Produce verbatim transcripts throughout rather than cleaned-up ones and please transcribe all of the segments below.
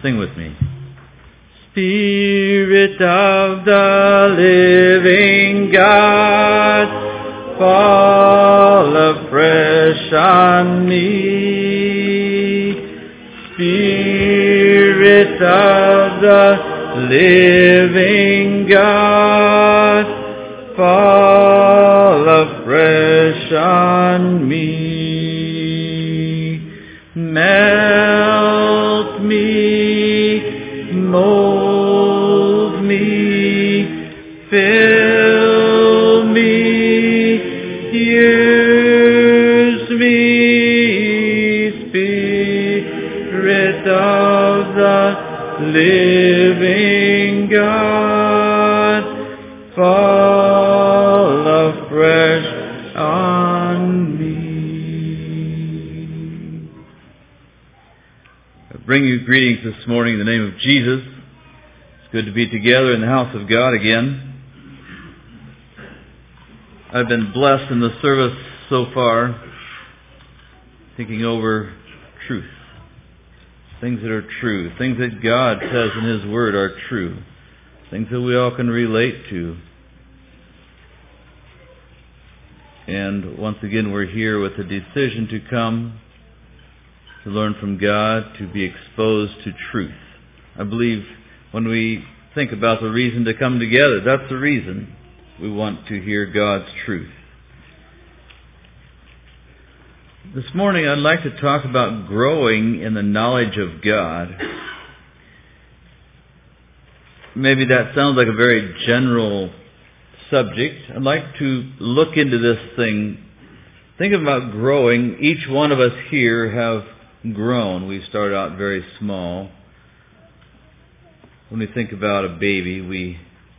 Sing with me. Spirit of the living God, fall afresh on me. Spirit of the living God, fall afresh on me. Melt me, mold me, fill me, use me, Spirit of the living God, fall afresh on me. I bring you greetings this morning in the name of Jesus. It's good to be together in the house of God again. I've been blessed in the service so far, thinking over truth. Things that are true. Things that God says in His Word are true. Things that we all can relate to. And once again we're here with a decision to come to learn from God, to be exposed to truth. I believe when we think about the reason to come together, that's the reason. We want to hear God's truth. This morning I'd like to talk about growing in the knowledge of God. Maybe that sounds like a very general subject. I'd like to look into this thing. Think about growing. Each one of us here have grown. We start out very small. When we think about a baby, we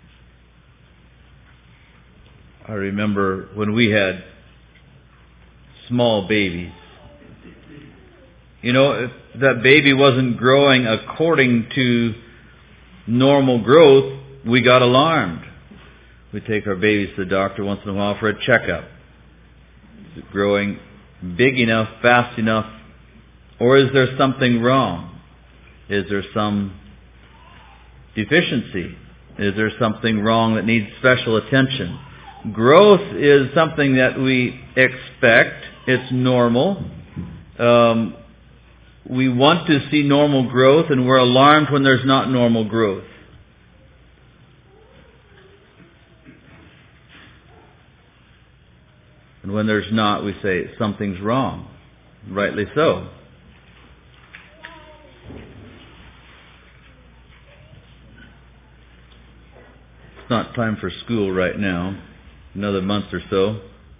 I remember when we had small babies. You know, if that baby wasn't growing according to normal growth, we got alarmed. We take our babies to the doctor once in a while for a checkup. Is it growing big enough, fast enough, or is there something wrong? Is there some deficiency? Is there something wrong that needs special attention? Growth is something that we expect. It's normal. Um, we want to see normal growth, and we're alarmed when there's not normal growth. And when there's not, we say something's wrong. Rightly so. It's not time for school right now. Another month or so.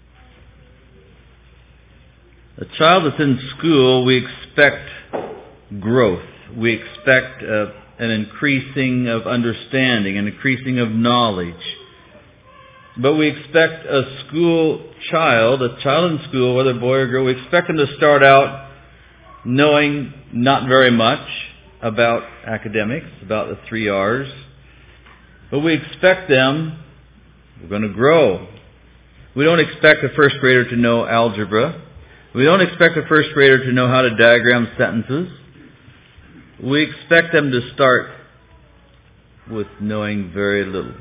A child that's in school, we expect growth. We expect uh, an increasing of understanding, an increasing of knowledge. But we expect a school child, a child in school, whether boy or girl, we expect them to start out knowing not very much about academics, about the three R's. But we expect them, we're going to grow. We don't expect a first grader to know algebra. We don't expect a first grader to know how to diagram sentences. We expect them to start with knowing very little.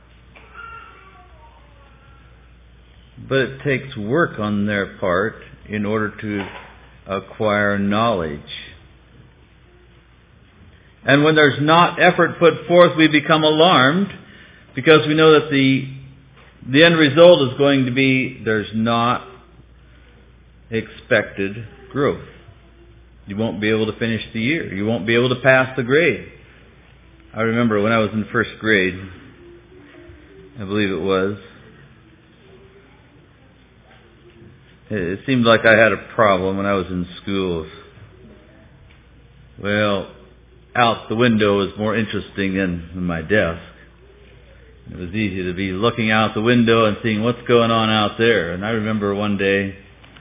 But it takes work on their part in order to acquire knowledge. And when there's not effort put forth, we become alarmed because we know that the the end result is going to be there's not expected growth. You won't be able to finish the year. You won't be able to pass the grade. I remember when I was in first grade, I believe it was, it seemed like I had a problem when I was in school. Well, out the window was more interesting than my desk. It was easy to be looking out the window and seeing what's going on out there. And I remember one day,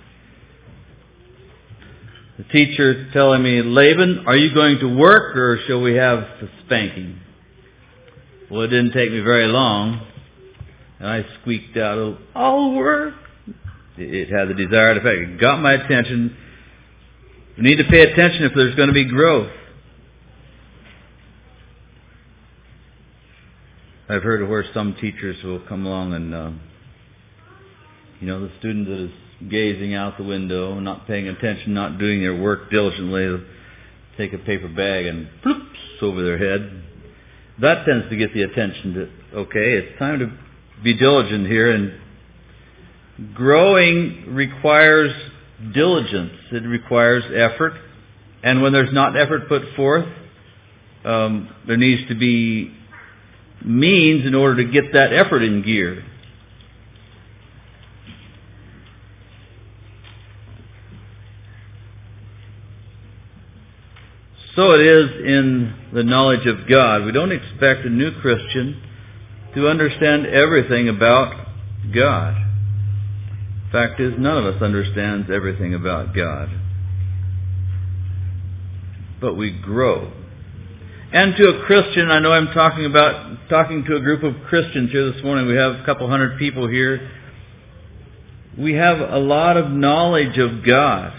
the teacher telling me, Laban, are you going to work or shall we have a spanking? Well, it didn't take me very long. And I squeaked out, I'll work. It had the desired effect. It got my attention. We need to pay attention if there's going to be growth. I've heard of where some teachers will come along and, uh, you know, the student that is gazing out the window, not paying attention, not doing their work diligently, they'll take a paper bag and ploops over their head. That tends to get the attention to, okay, it's time to be diligent here. And growing requires diligence. It requires effort. And when there's not effort put forth, um, there needs to be means in order to get that effort in gear. So it is in the knowledge of God. We don't expect a new Christian to understand everything about God. Fact is, none of us understands everything about God. But we grow. And to a Christian, I know I'm talking about talking to a group of Christians here this morning. We have a couple hundred people here. We have a lot of knowledge of God.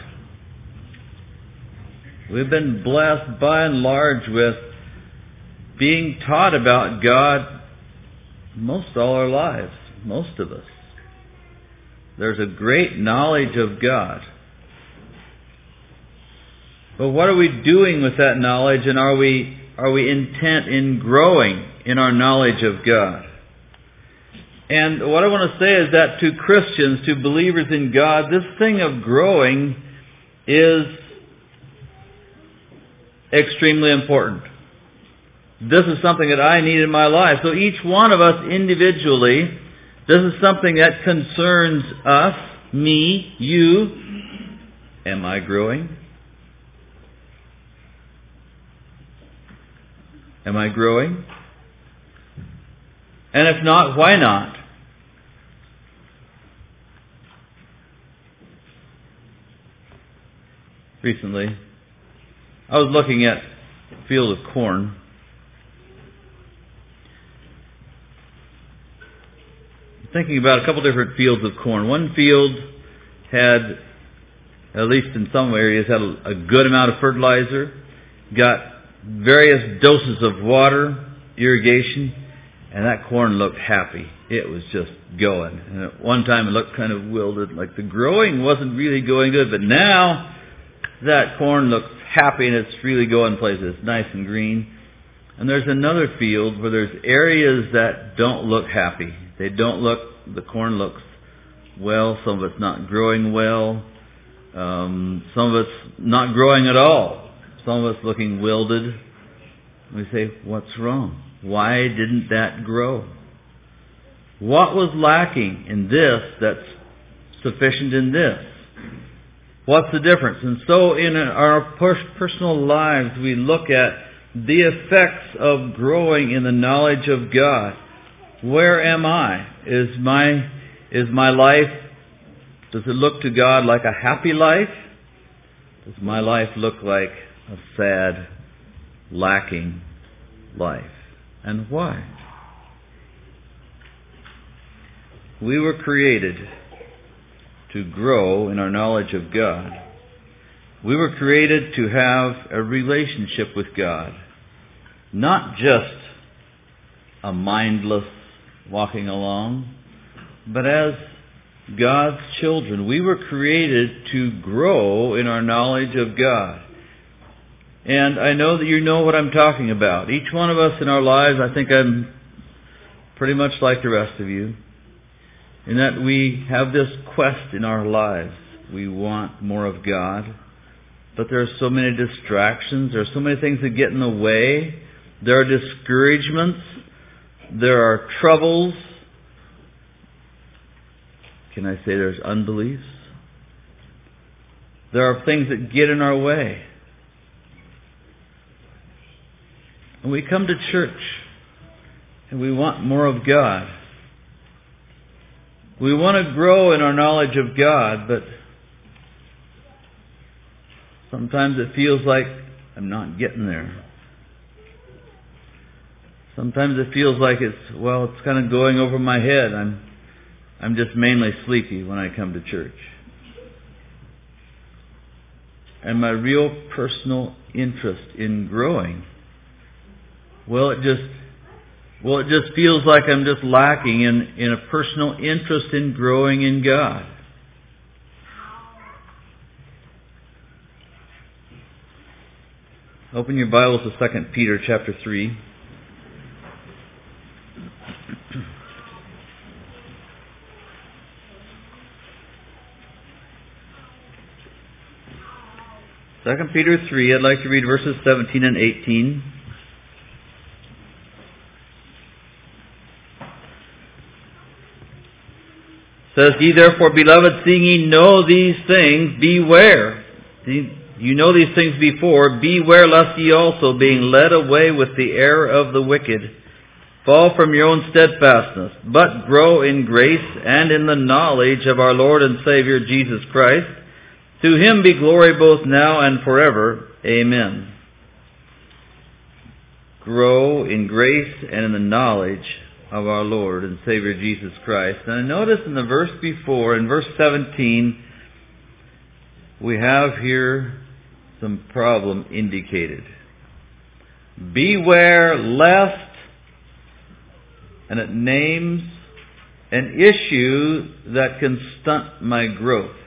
We've been blessed by and large with being taught about God most all our lives, most of us. There's a great knowledge of God. But what are we doing with that knowledge, and are we are we intent in growing in our knowledge of God? And what I want to say is that to Christians, to believers in God, this thing of growing is extremely important. This is something that I need in my life. So each one of us individually, this is something that concerns us, me, you. Am I growing? Am I growing? And if not, why not? Recently, I was looking at a field of corn. Thinking about a couple different fields of corn. One field had, at least in some areas, had a, a good amount of fertilizer, got various doses of water, irrigation, and that corn looked happy. It was just going. And at one time it looked kind of wilted, like the growing wasn't really going good, but now that corn looks happy and it's really going places. It's nice and green. And there's another field where there's areas that don't look happy. They don't look, the corn looks well, some of it's not growing well, um, some of it's not growing at all. Some of it's looking wilted. We say, what's wrong? Why didn't that grow? What was lacking in this that's sufficient in this? What's the difference? And so in our personal lives, we look at the effects of growing in the knowledge of God. Where am I? Is my, is my life, does it look to God like a happy life? Does my life look like a sad, lacking life? And why? We were created to grow in our knowledge of God. We were created to have a relationship with God. Not just a mindless walking along, but as God's children. We were created to grow in our knowledge of God. And I know that you know what I'm talking about. Each one of us in our lives, I think I'm pretty much like the rest of you, in that we have this quest in our lives. We want more of God, but there are so many distractions. There are so many things that get in the way. There are discouragements. There are troubles. Can I say there's unbeliefs? There are things that get in our way. And we come to church and we want more of God. We want to grow in our knowledge of God, but sometimes it feels like I'm not getting there. Sometimes it feels like it's, well, it's kind of going over my head. I'm I'm just mainly sleepy when I come to church. And my real personal interest in growing, well, it just Well, it just feels like I'm just lacking in, in a personal interest in growing in God. Open your Bibles to Second Peter chapter three. Second Peter three, I'd like to read verses seventeen and eighteen. It says, Ye therefore, beloved, seeing ye know these things, beware. You know these things before, beware lest ye also, being led away with the error of the wicked, fall from your own steadfastness, but grow in grace and in the knowledge of our Lord and Savior Jesus Christ. To Him be glory both now and forever. Amen. Grow in grace and in the knowledge of our Lord and Savior Jesus Christ. And I notice in the verse before, in verse seventeen, we have here some problem indicated. Beware lest, and it names an issue that can stunt my growth.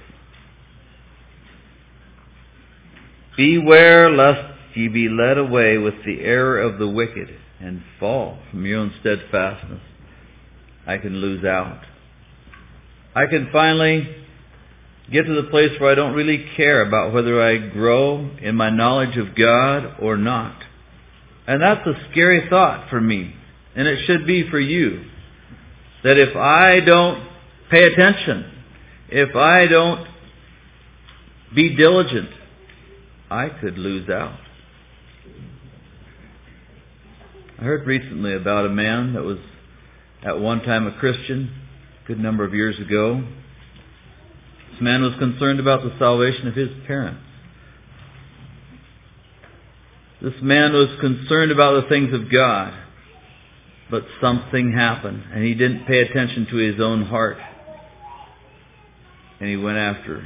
Beware lest ye be led away with the error of the wicked and fall from your own steadfastness. I can lose out. I can finally get to the place where I don't really care about whether I grow in my knowledge of God or not. And that's a scary thought for me. And it should be for you. That if I don't pay attention, if I don't be diligent, I could lose out. I heard recently about a man that was at one time a Christian, a good number of years ago. This man was concerned about the salvation of his parents. This man was concerned about the things of God. But something happened, and he didn't pay attention to his own heart. And he went after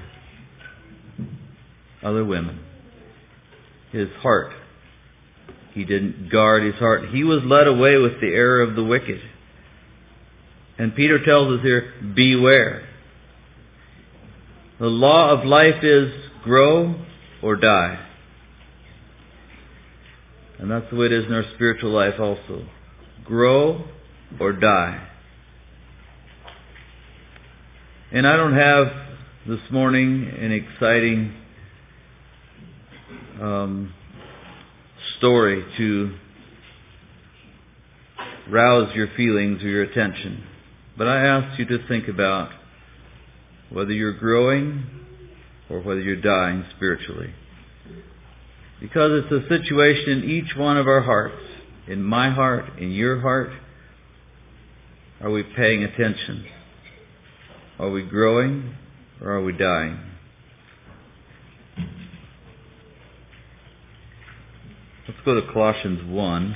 other women. His heart. He didn't guard his heart. He was led away with the error of the wicked. And Peter tells us here, beware. The law of life is grow or die. And that's the way it is in our spiritual life also. Grow or die. And I don't have this morning an exciting um, story to rouse your feelings or your attention. But I ask you to think about whether you're growing or whether you're dying spiritually. Because it's a situation in each one of our hearts. In my heart, in your heart. Are we paying attention? Are we growing or are we dying? Let's go to Colossians one.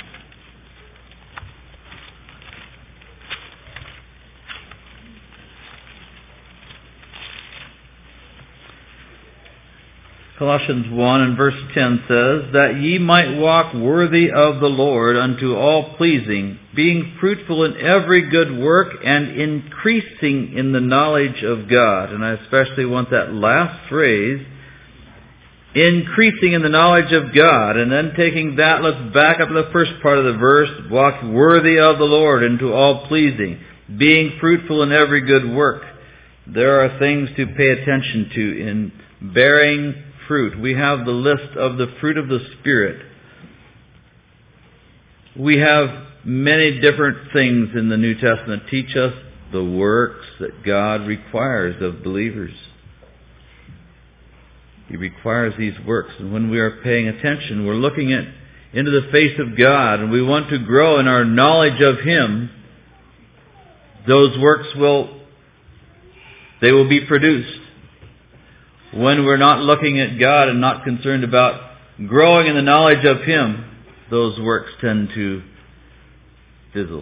Colossians one and verse ten says, That ye might walk worthy of the Lord unto all pleasing, being fruitful in every good work and increasing in the knowledge of God. And I especially want that last phrase, increasing in the knowledge of God. And then taking that, let's back up to the first part of the verse, walk worthy of the Lord unto all pleasing, being fruitful in every good work. There are things to pay attention to in bearing fruit. We have the list of the fruit of the Spirit. We have many different things in the New Testament teach us the works that God requires of believers. He requires these works. And when we are paying attention, we're looking at into the face of God, and we want to grow in our knowledge of Him. Those works will, they will be produced. When we're not looking at God and not concerned about growing in the knowledge of Him, those works tend to fizzle.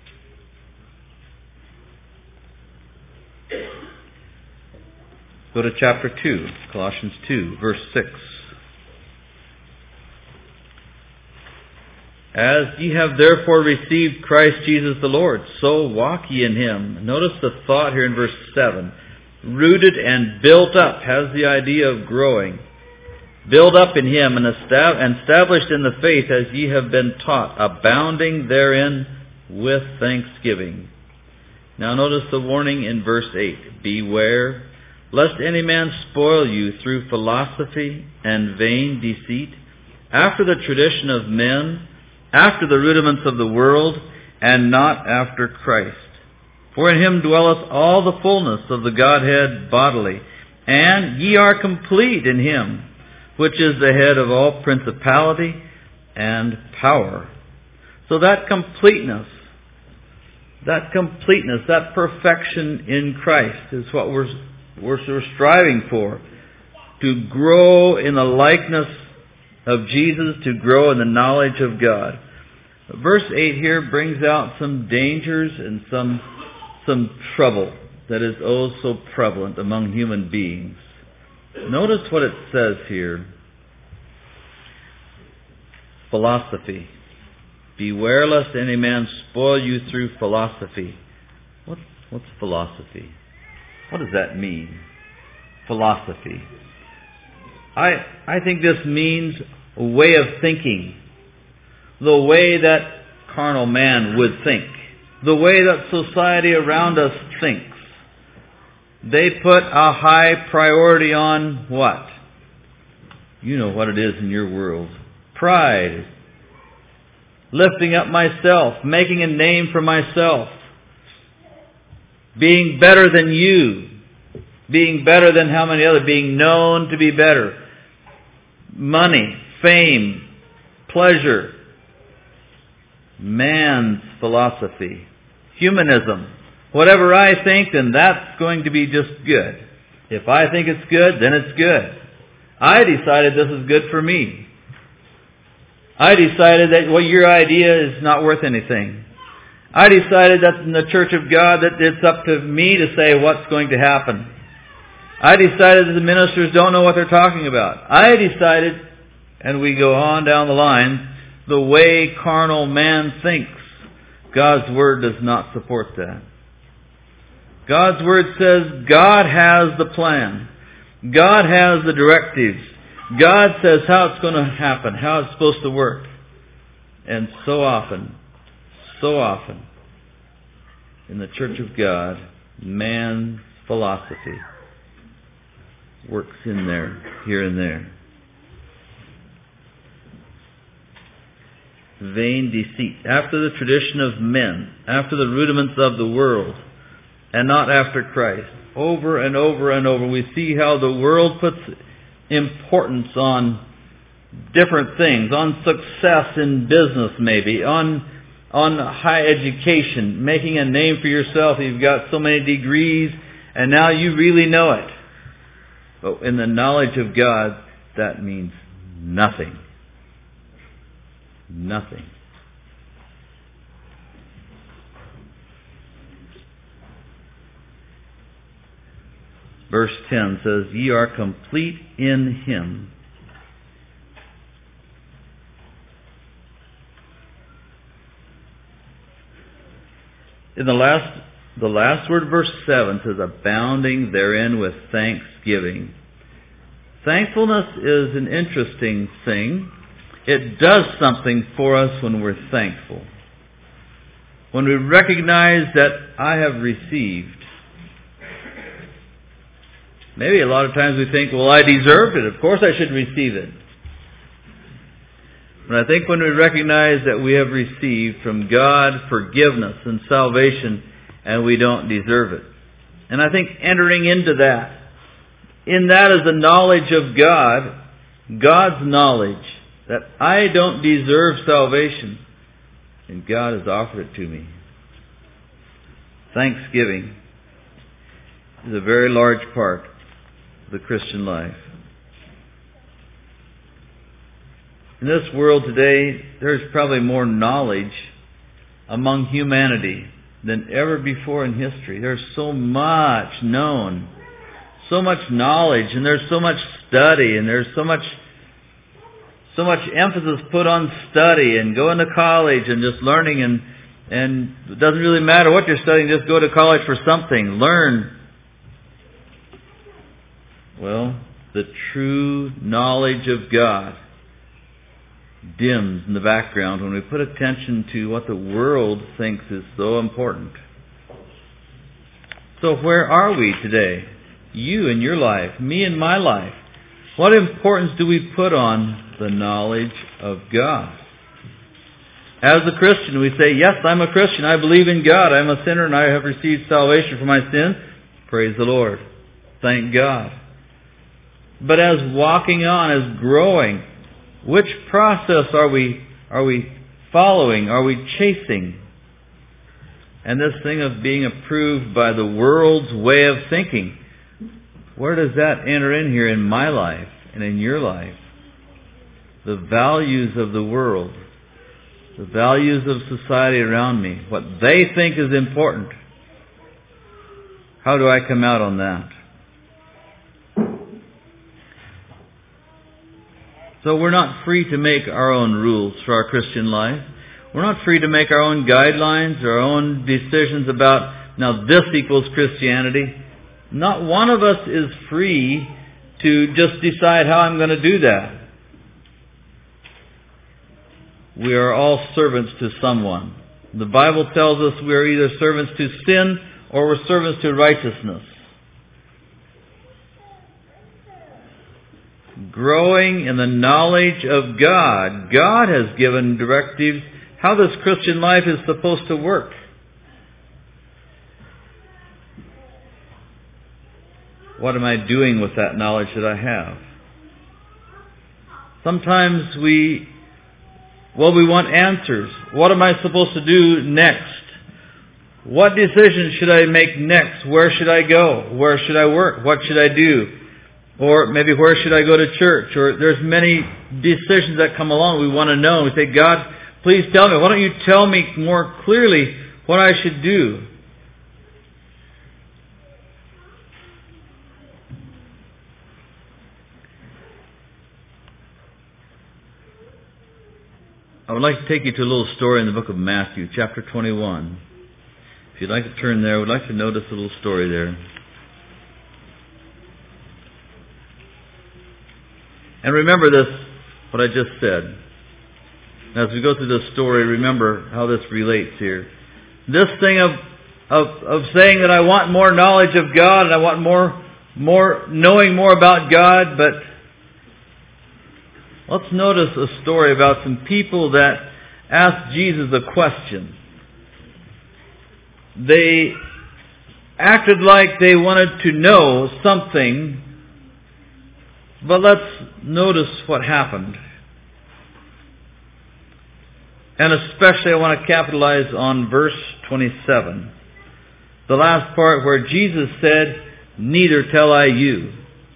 Go to chapter two, Colossians two, verse six. As ye have therefore received Christ Jesus the Lord, so walk ye in Him. Notice the thought here in verse seven. Rooted and built up has the idea of growing. Build up in Him and established in the faith as ye have been taught, abounding therein with thanksgiving. Now notice the warning in verse eight. Beware, lest any man spoil you through philosophy and vain deceit, after the tradition of men, after the rudiments of the world, and not after Christ. For in Him dwelleth all the fullness of the Godhead bodily, and ye are complete in Him, which is the head of all principality and power. So that completeness, that completeness, that perfection in Christ is what we're, we're, we're striving for. To grow in the likeness of Jesus, to grow in the knowledge of God. Verse eight here brings out some dangers and some, some trouble that is oh so prevalent among human beings. Notice what it says here. Philosophy. Beware lest any man spoil you through philosophy. What, what's philosophy? What does that mean? Philosophy. I, I think this means a way of thinking. The way that carnal man would think. The way that society around us thinks. They put a high priority on what? You know what it is in your world. Pride. Lifting up myself. Making a name for myself. Being better than you. Being better than how many others? Being known to be better. Money. Fame. Pleasure. Man's philosophy. Humanism. Whatever I think, then that's going to be just good. If I think it's good, then it's good. I decided this is good for me. I decided that well, your idea is not worth anything. I decided that in the Church of God that it's up to me to say what's going to happen. I decided that the ministers don't know what they're talking about. I decided, and we go on down the line, the way carnal man thinks. God's Word does not support that. God's Word says God has the plan. God has the directives. God says how it's going to happen, how it's supposed to work. And so often, so often, in the Church of God, man's philosophy works in there, here and there. Vain deceit, after the tradition of men, after the rudiments of the world, and not after Christ. Over and over and over, we see how the world puts importance on different things, on success in business maybe, on on high education, making a name for yourself. You've got so many degrees, and now you really know it. But in the knowledge of God, that means nothing. Nothing. Verse ten says, ye are complete in Him. In the last, the last word, verse seven, says, abounding therein with thanksgiving. Thankfulness is an interesting thing. It does something for us when we're thankful. When we recognize that I have received. Maybe a lot of times we think, well, I deserved it. Of course I should receive it. But I think when we recognize that we have received from God forgiveness and salvation and we don't deserve it. And I think entering into that, in that is the knowledge of God, God's knowledge, that I don't deserve salvation, and God has offered it to me. Thanksgiving is a very large part of the Christian life. In this world today, there's probably more knowledge among humanity than ever before in history. There's so much known, so much knowledge, and there's so much study, and there's so much so much emphasis put on study and going to college and just learning, and and it doesn't really matter what you're studying, just go to college for something, learn. Well, the true knowledge of God dims in the background when we put attention to what the world thinks is so important. So where are we today? You in your life, me in my life. What importance do we put on the knowledge of God? As a Christian, we say, yes, I'm a Christian. I believe in God. I'm a sinner and I have received salvation for my sin. Praise the Lord. Thank God. But as walking on, as growing, which process are we are we following? Are we chasing? And this thing of being approved by the world's way of thinking, where does that enter in here in my life and in your life? The values of the world, the values of society around me, what they think is important. How do I come out on that? So we're not free to make our own rules for our Christian life. We're not free to make our own guidelines, our own decisions about, now this equals Christianity. Not one of us is free to just decide how I'm going to do that. We are all servants to someone. The Bible tells us we are either servants to sin or we're servants to righteousness. Growing in the knowledge of God. God has given directives how this Christian life is supposed to work. What am I doing with that knowledge that I have? Sometimes we, well, we want answers. What am I supposed to do next? What decision should I make next? Where should I go? Where should I work? What should I do? Or maybe where should I go to church? Or there's many decisions that come along. We want to know. We say, God, please tell me. Why don't you tell me more clearly what I should do? I would like to take you to a little story in the book of Matthew, chapter twenty-one. If you'd like to turn there, I would like to notice a little story there. And remember this, what I just said. As we go through this story, remember how this relates here. This thing of, of, of saying that I want more knowledge of God and I want more, more knowing more about God, but let's notice a story about some people that asked Jesus a question. They acted like they wanted to know something, but let's notice what happened. And especially I want to capitalize on verse twenty-seven. The last part where Jesus said, "Neither tell I you."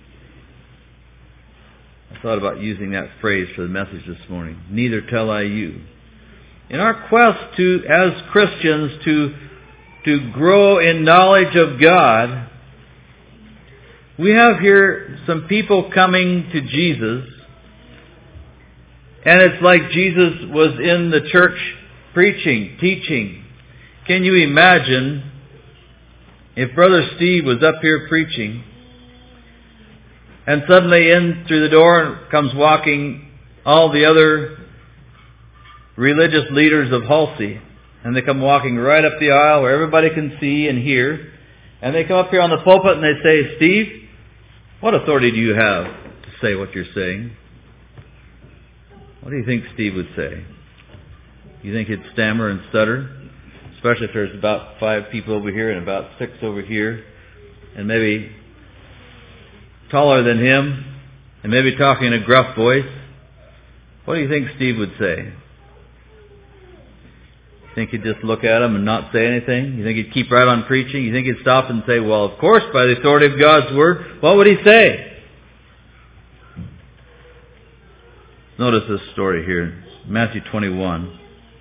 I thought about using that phrase for the message this morning. Neither tell I you. In our quest to, as Christians, to, to grow in knowledge of God, we have here some people coming to Jesus, and it's like Jesus was in the church preaching, teaching. Can you imagine if Brother Steve was up here preaching, and suddenly in through the door comes walking all the other religious leaders of Halsey, and they come walking right up the aisle where everybody can see and hear, and they come up here on the pulpit and they say, "Steve, what authority do you have to say what you're saying?" What do you think Steve would say? You think he'd stammer and stutter? Especially if there's about five people over here and about six over here, and maybe taller than him, and maybe talking in a gruff voice. What do you think Steve would say? Think he'd just look at him and not say anything? You think he'd keep right on preaching? You think he'd stop and say, "Well, of course, by the authority of God's Word"? What would he say? Notice this story here, Matthew twenty-one.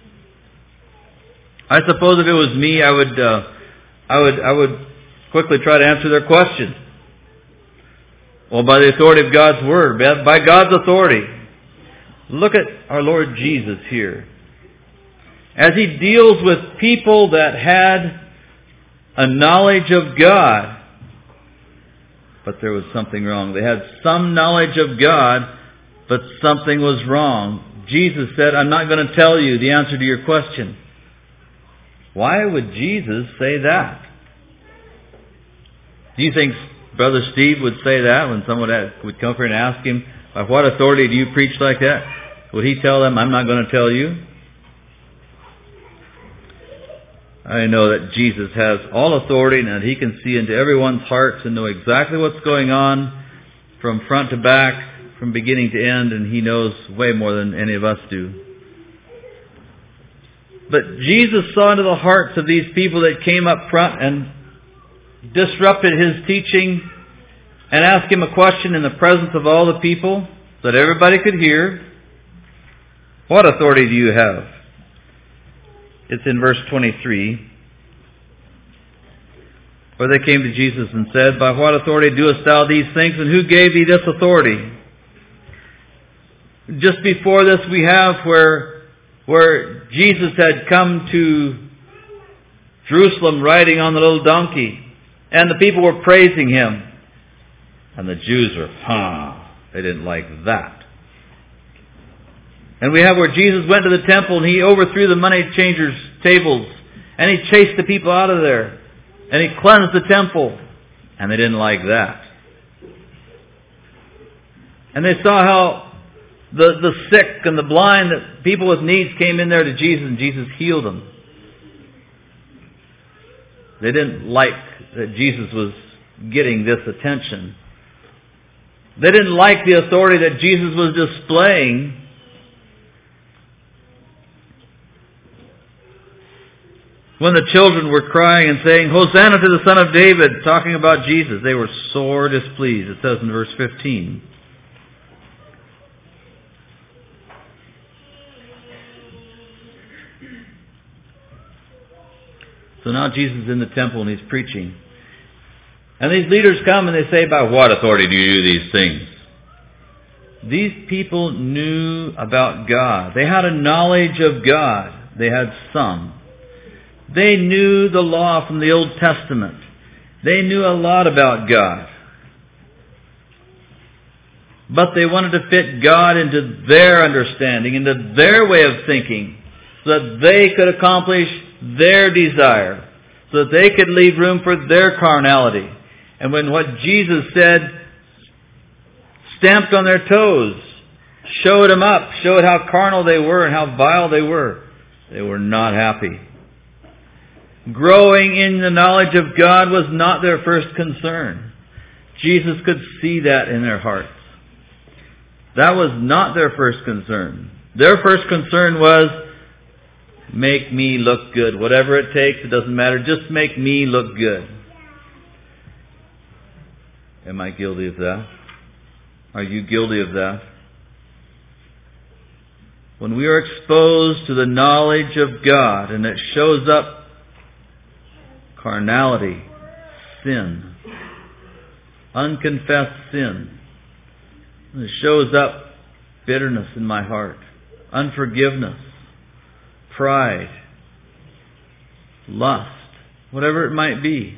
I suppose if it was me, I would, uh, I would, I would quickly try to answer their question. Well, by the authority of God's Word, by God's authority. Look at our Lord Jesus here. As He deals with people that had a knowledge of God, but there was something wrong. They had some knowledge of God, but something was wrong. Jesus said, I'm not going to tell you the answer to your question. Why would Jesus say that? Do you think Brother Steve would say that when someone would come here and ask him, by what authority do you preach like that? Would he tell them, I'm not going to tell you? I know that Jesus has all authority and that He can see into everyone's hearts and know exactly what's going on from front to back, from beginning to end, and He knows way more than any of us do. But Jesus saw into the hearts of these people that came up front and disrupted His teaching and asked Him a question in the presence of all the people so that everybody could hear. What authority do you have? It's in verse twenty-three. Where they came to Jesus and said, by what authority doest thou these things, and who gave thee this authority? Just before this we have where, where Jesus had come to Jerusalem riding on the little donkey, and the people were praising Him. And the Jews were, huh, they didn't like that. And we have where Jesus went to the temple and He overthrew the money changers' tables. And He chased the people out of there. And He cleansed the temple. And they didn't like that. And they saw how the, the sick and the blind, that people with needs came in there to Jesus and Jesus healed them. They didn't like that Jesus was getting this attention. They didn't like the authority that Jesus was displaying. When the children were crying and saying, Hosanna to the Son of David, talking about Jesus, they were sore displeased. It says in verse fifteen. So now Jesus is in the temple and He's preaching. And these leaders come and they say, by what authority do you do these things? These people knew about God. They had a knowledge of God. They had some. They knew the law from the Old Testament. They knew a lot about God. But they wanted to fit God into their understanding, into their way of thinking, so that they could accomplish their desire, so that they could leave room for their carnality. And when what Jesus said stamped on their toes, showed them up, showed how carnal they were and how vile they were, they were not happy. Growing in the knowledge of God was not their first concern. Jesus could see that in their hearts. That was not their first concern. Their first concern was, make me look good. Whatever it takes, it doesn't matter. Just make me look good. Am I guilty of that? Are you guilty of that? When we are exposed to the knowledge of God and it shows up carnality, sin, unconfessed sin, and it shows up bitterness in my heart, unforgiveness, pride, lust, whatever it might be.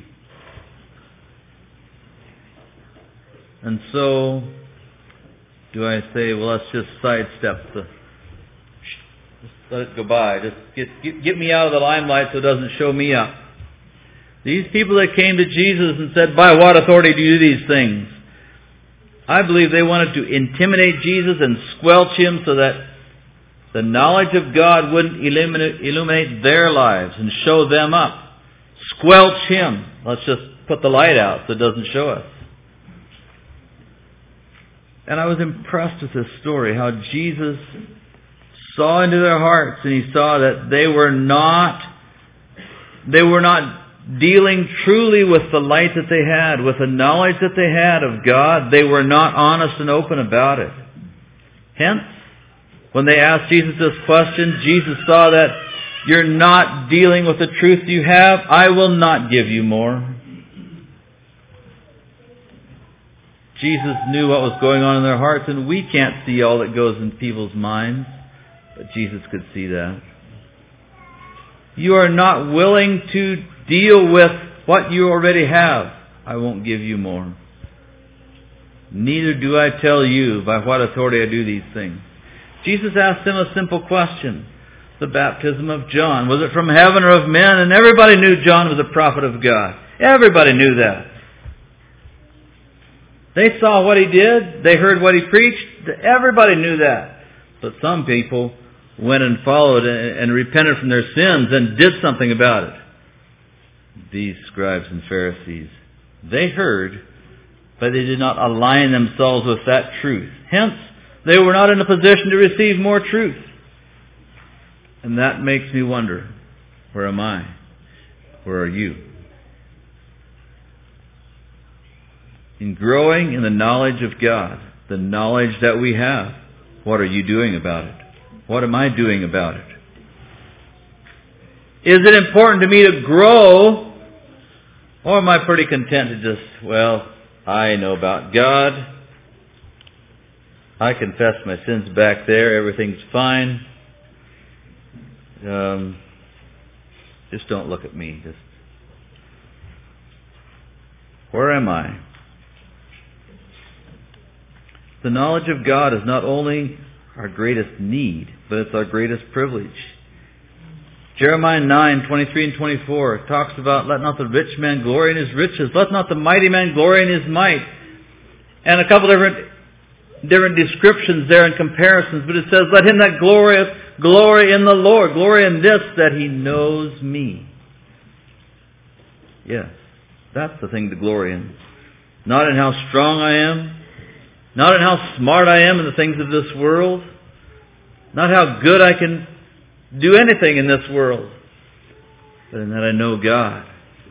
And so, do I say, well, let's just sidestep the, just let it go by. Just get, get, get me out of the limelight so it doesn't show me up. These people that came to Jesus and said, by what authority do you do these things? I believe they wanted to intimidate Jesus and squelch Him so that the knowledge of God wouldn't illuminate, illuminate their lives and show them up. Squelch Him. Let's just put the light out so it doesn't show us. And I was impressed with this story, how Jesus saw into their hearts and He saw that they were not, they were not dealing truly with the light that they had, with the knowledge that they had of God. They were not honest and open about it. Hence, when they asked Jesus this question, Jesus saw that you're not dealing with the truth you have. I will not give you more. Jesus knew what was going on in their hearts, and we can't see all that goes in people's minds, but Jesus could see that. You are not willing to deal with what you already have. I won't give you more. Neither do I tell you by what authority I do these things. Jesus asked them a simple question. The baptism of John, was it from heaven or of men? And everybody knew John was a prophet of God. Everybody knew that. They saw what he did. They heard what he preached. Everybody knew that. But some people went and followed and repented from their sins and did something about it. These scribes and Pharisees, they heard, but they did not align themselves with that truth. Hence, they were not in a position to receive more truth. And that makes me wonder, where am I? Where are you? In growing in the knowledge of God, the knowledge that we have, what are you doing about it? What am I doing about it? Is it important to me to grow, or am I pretty content to just, well, I know about God. I confess my sins back there. Everything's fine. Um, just don't look at me. Just where am I? The knowledge of God is not only our greatest need, but it's our greatest privilege. Jeremiah nine, twenty-three and twenty-four talks about, let not the rich man glory in his riches, let not the mighty man glory in his might. And a couple different different descriptions there and comparisons, but it says, let him that glorieth glory in the Lord, glory in this, that he knows me. Yes, that's the thing to glory in. Not in how strong I am, not in how smart I am in the things of this world, not how good I can do anything in this world, but in that I know God.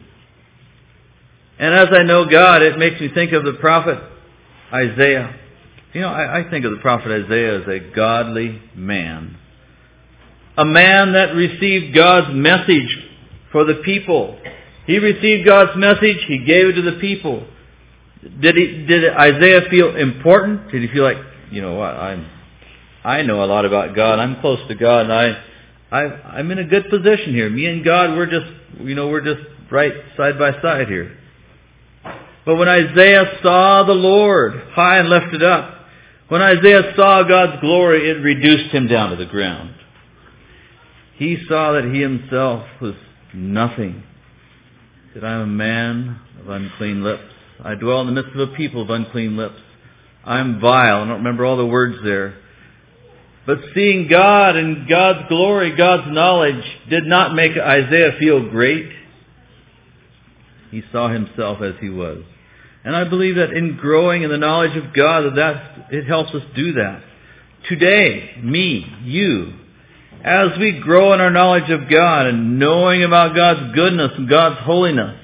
And as I know God, it makes me think of the prophet Isaiah. You know, I, I think of the prophet Isaiah as a godly man. A man that received God's message for the people. He received God's message, he gave it to the people. Did he? Did Isaiah feel important? Did he feel like, you know what, I'm, I know a lot about God. I'm close to God, and I, I, I'm in a good position here. Me and God, we're just, you know, we're just right side by side here. But when Isaiah saw the Lord high and lifted up, when Isaiah saw God's glory, it reduced him down to the ground. He saw that he himself was nothing. That I'm a man of unclean lips. I dwell in the midst of a people of unclean lips. I'm vile. I don't remember all the words there. But seeing God and God's glory, God's knowledge, did not make Isaiah feel great. He saw himself as he was. And I believe that in growing in the knowledge of God, that that's, it helps us do that. Today, me, you, as we grow in our knowledge of God and knowing about God's goodness and God's holiness,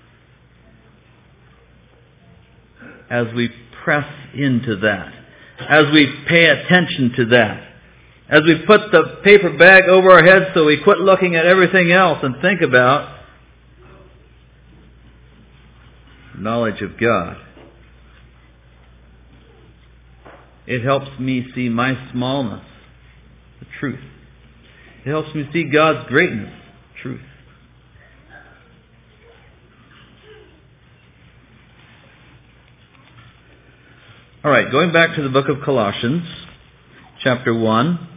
as we press into that, as we pay attention to that, as we put the paper bag over our heads so we quit looking at everything else and think about knowledge of God. It helps me see my smallness, the truth. It helps me see God's greatness, truth. All right, going back to the book of Colossians, chapter one.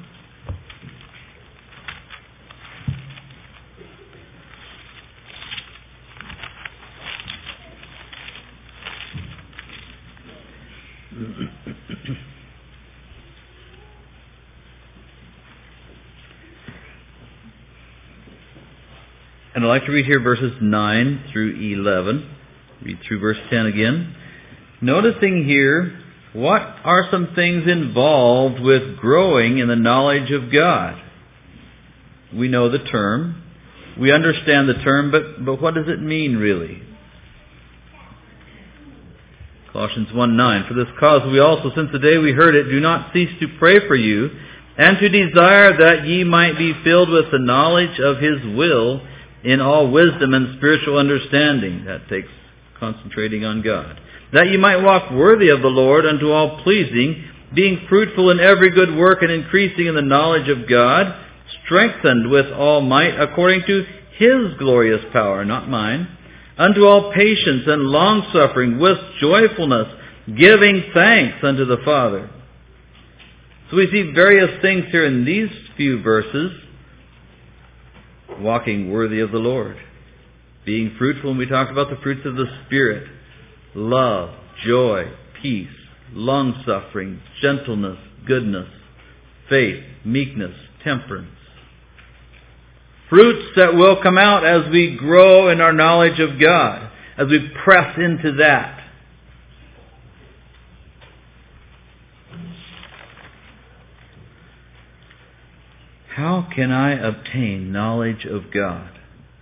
And I'd like to read here verses nine through eleven. Read through verse ten again. Noticing here, what are some things involved with growing in the knowledge of God? We know the term. We understand the term, but, but what does it mean really? Colossians one nine. For this cause we also, since the day we heard it, do not cease to pray for you, and to desire that ye might be filled with the knowledge of His will in all wisdom and spiritual understanding. That takes concentrating on God. that you might walk worthy of the Lord unto all pleasing, being fruitful in every good work and increasing in the knowledge of God, strengthened with all might according to His glorious power, not mine, unto all patience and longsuffering with joyfulness, giving thanks unto the Father. So we see various things here in these few verses. Walking worthy of the Lord. Being fruitful, and we talked about the fruits of the Spirit. Love, joy, peace, long-suffering, gentleness, goodness, faith, meekness, temperance. Fruits that will come out as we grow in our knowledge of God, as we press into that. How can I obtain knowledge of God?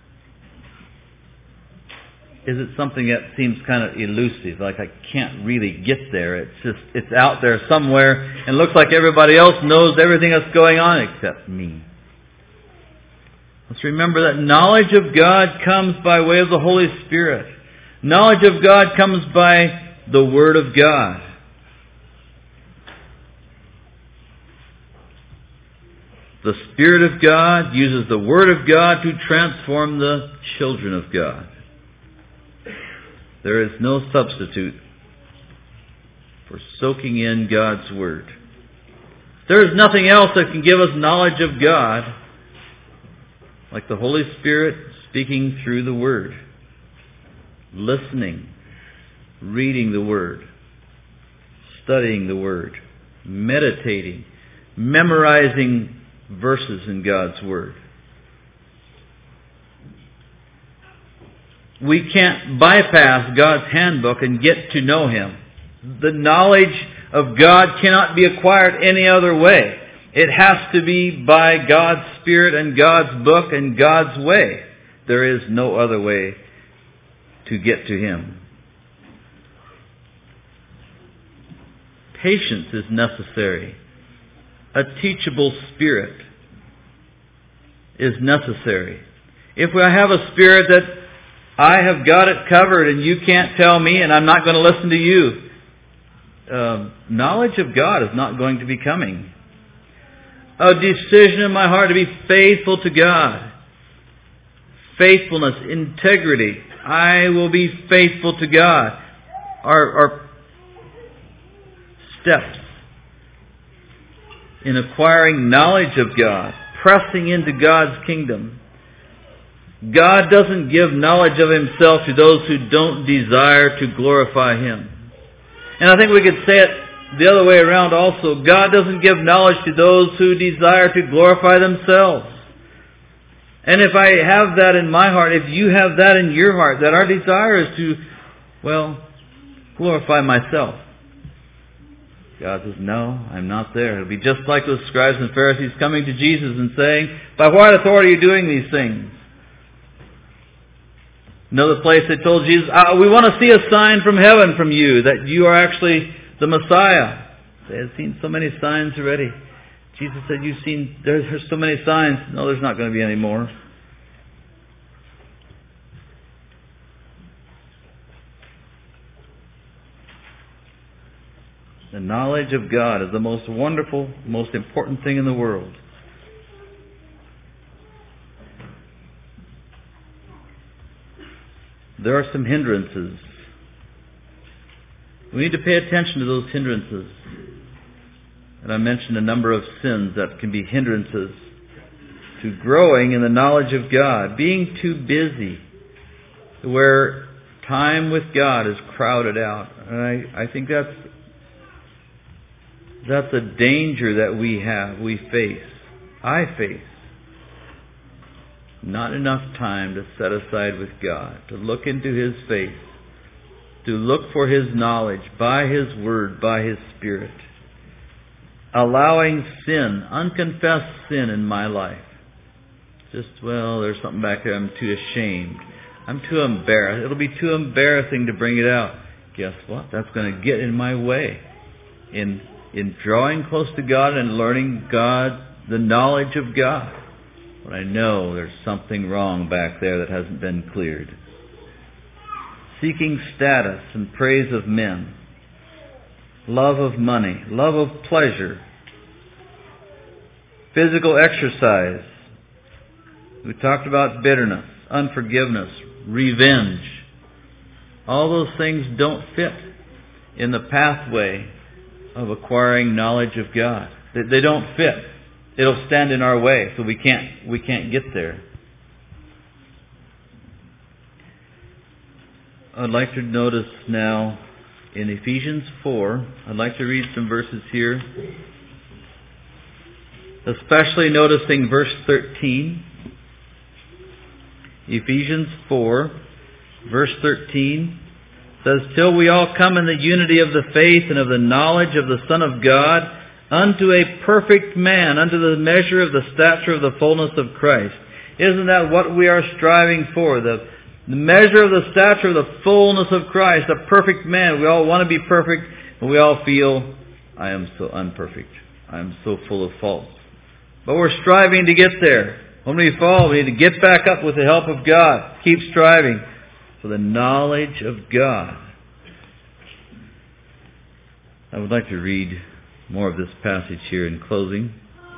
Is it something that seems kind of elusive, like I can't really get there? It's just, it's out there somewhere and looks like everybody else knows everything that's going on except me. Let's remember that knowledge of God comes by way of the Holy Spirit. Knowledge of God comes by the Word of God. The Spirit of God uses the Word of God to transform the children of God. There is no substitute for soaking in God's Word. There is nothing else that can give us knowledge of God like the Holy Spirit speaking through the Word, listening, reading the Word, studying the Word, meditating, memorizing verses in God's Word. We can't bypass God's handbook and get to know Him. The knowledge of God cannot be acquired any other way. It has to be by God's Spirit and God's book and God's way. There is no other way to get to Him. Patience is necessary. A teachable spirit is necessary. If I have a spirit that I have got it covered and you can't tell me and I'm not going to listen to you, uh, knowledge of God is not going to be coming. A decision in my heart to be faithful to God. Faithfulness, integrity. I will be faithful to God. Our, our steps in acquiring knowledge of God, pressing into God's kingdom. God doesn't give knowledge of Himself to those who don't desire to glorify Him. And I think we could say it the other way around also. God doesn't give knowledge to those who desire to glorify themselves. And if I have that in my heart, if you have that in your heart, that our desire is to, well, glorify myself. God says, no, I'm not there. It'll be just like those scribes and Pharisees coming to Jesus and saying, by what authority are you doing these things? Another place they told Jesus, ah, we want to see a sign from heaven from you, that you are actually the Messiah. They had seen so many signs already. Jesus said, you've seen, there's, there's so many signs. No, there's not going to be any more. The knowledge of God is the most wonderful, most important thing in the world. There are some hindrances. We need to pay attention to those hindrances. And I mentioned a number of sins that can be hindrances to growing in the knowledge of God. Being too busy, where time with God is crowded out. And I, I think that's that's a danger that we have, we face. I face. Not enough time to set aside with God, to look into His face, to look for His knowledge by His Word, by His Spirit. Allowing sin, unconfessed sin in my life. Just, well, there's something back there, I'm too ashamed. I'm too embarrassed. It'll be too embarrassing to bring it out. Guess what? That's going to get in my way. In, in drawing close to God and learning God, the knowledge of God. But I know there's something wrong back there that hasn't been cleared. seeking status and praise of men, love of money, love of pleasure, physical exercise. We talked about bitterness, unforgiveness, revenge. All those things don't fit in the pathway of acquiring knowledge of God. They, they don't fit. It'll stand in our way, so we can't we can't get there. I'd like to notice now in Ephesians four, I'd like to read some verses here, especially noticing verse thirteen. Ephesians four, verse thirteen says, "Till we all come in the unity of the faith and of the knowledge of the Son of God, unto a perfect man, unto the measure of the stature of the fullness of Christ." Isn't that what we are striving for? The, the measure of the stature of the fullness of Christ, a perfect man. We all want to be perfect, and we all feel, I am so unperfect. I am so full of faults. But we're striving to get there. When we fall, we need to get back up with the help of God. Keep striving for the knowledge of God. I would like to read more of this passage here in closing.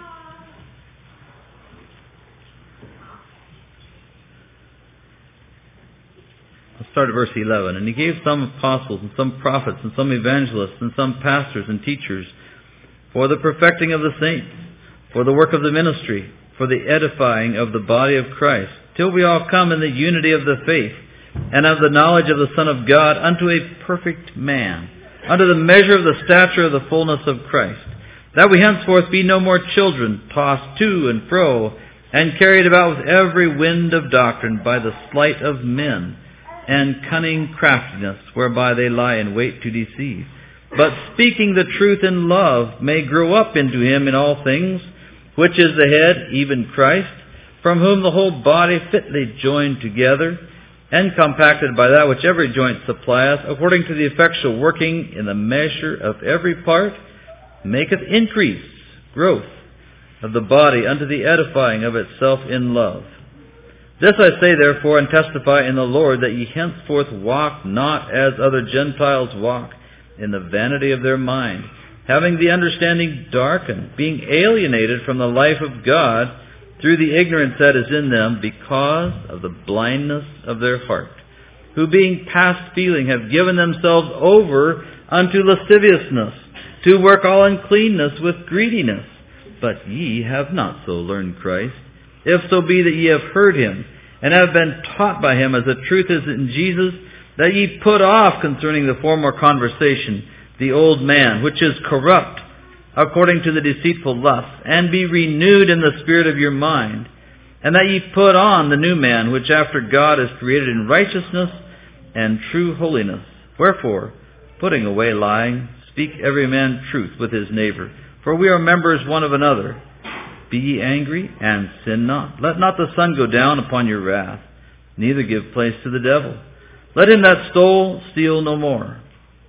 I'll start at verse eleven. "And he gave some apostles, and some prophets, and some evangelists, and some pastors and teachers, for the perfecting of the saints, for the work of the ministry, for the edifying of the body of Christ, till we all come in the unity of the faith, and of the knowledge of the Son of God, unto a perfect man, unto the measure of the stature of the fullness of Christ, that we henceforth be no more children, tossed to and fro, and carried about with every wind of doctrine by the sleight of men, and cunning craftiness, whereby they lie in wait to deceive. But speaking the truth in love, may grow up into him in all things, which is the head, even Christ, from whom the whole body fitly joined together, and compacted by that which every joint supplieth, according to the effectual working in the measure of every part, maketh increase, growth of the body unto the edifying of itself in love. This I say therefore, and testify in the Lord, that ye henceforth walk not as other Gentiles walk, in the vanity of their mind, having the understanding darkened, being alienated from the life of God, through the ignorance that is in them, because of the blindness of their heart, who being past feeling have given themselves over unto lasciviousness, to work all uncleanness with greediness. But ye have not so learned Christ, if so be that ye have heard him, and have been taught by him, as the truth is in Jesus, that ye put off concerning the former conversation the old man, which is corrupt according to the deceitful lust, and be renewed in the spirit of your mind, and that ye put on the new man, which after God is created in righteousness and true holiness. Wherefore, putting away lying, speak every man truth with his neighbor, for we are members one of another. Be ye angry, and sin not. Let not the sun go down upon your wrath, neither give place to the devil. Let him that stole steal no more,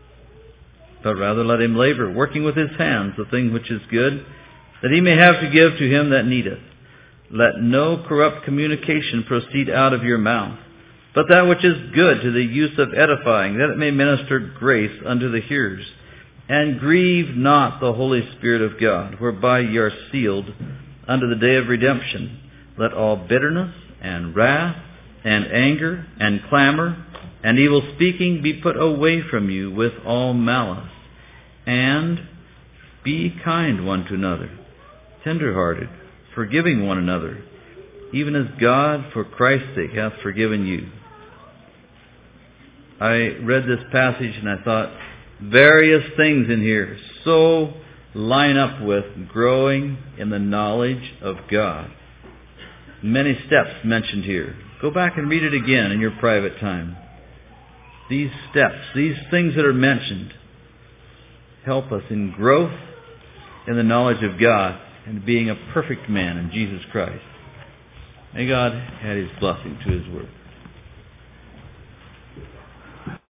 but rather let him labor, working with his hands the thing which is good, that he may have to give to him that needeth. Let no corrupt communication proceed out of your mouth, but that which is good to the use of edifying, that it may minister grace unto the hearers. And grieve not the Holy Spirit of God, whereby ye are sealed unto the day of redemption. Let all bitterness and wrath and anger and clamor and evil speaking be put away from you with all malice. And be kind one to another, tender-hearted, forgiving one another, even as God for Christ's sake hath forgiven you. I read this passage and I thought, various things in here so line up with growing in the knowledge of God. Many steps mentioned here. Go back and read it again in your private time. These steps, these things that are mentioned, help us in growth in the knowledge of God and being a perfect man in Jesus Christ. May God add his blessing to his word.